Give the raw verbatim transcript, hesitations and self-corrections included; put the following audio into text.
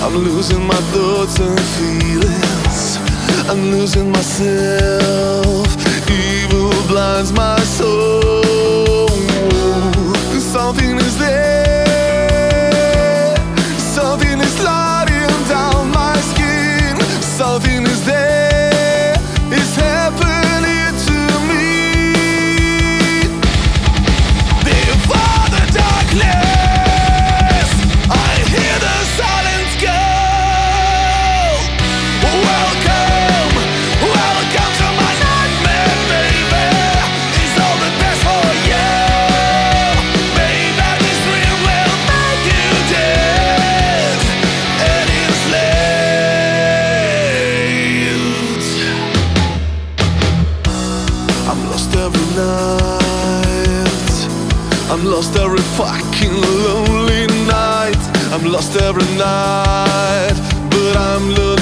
I'm losing my thoughts and feelings. I'm losing myself. Evil blinds my soul. Something is there. Something is sliding down my skin. Something is there. It's happening to me. Before the darkness, I hear the silence go. Welcome, welcome to my nightmare, baby. It's all the best for you. Baby, this dream will make you dead and enslaved. I'm lost every night. I'm lost every fucking lonely night. I'm lost every night, but I'm losing.